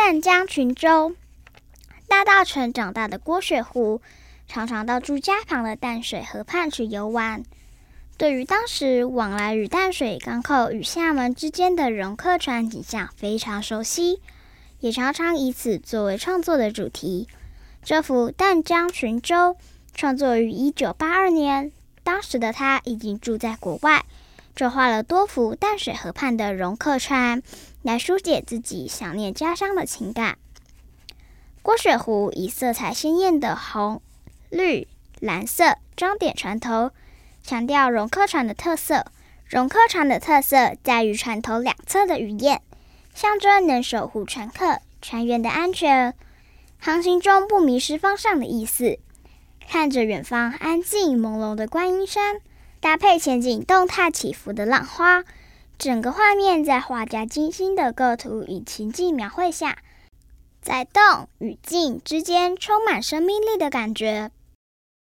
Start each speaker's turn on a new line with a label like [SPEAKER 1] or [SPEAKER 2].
[SPEAKER 1] 淡江群舟。大稻埕长大的郭雪湖，常常到住家旁的淡水河畔去游玩。对于当时往来于淡水港口与厦门之间的容客船景象非常熟悉，也常常以此作为创作的主题。这幅《淡江群舟》创作于1982年，当时的他已经住在国外，就画了多幅淡水河畔的容客船，来疏解自己想念家乡的情感。郭雪湖以色彩鲜艳的红、绿、蓝色装点船头，强调容客船的特色。容客船的特色在于船头两侧的鱼雁，象征能守护船客、船员的安全，航行中不迷失方向的意思。看着远方安静朦胧的观音山，搭配前景动态起伏的浪花，整个画面在画家精心的构图与情境描绘下，在动与静之间充满生命力的感觉，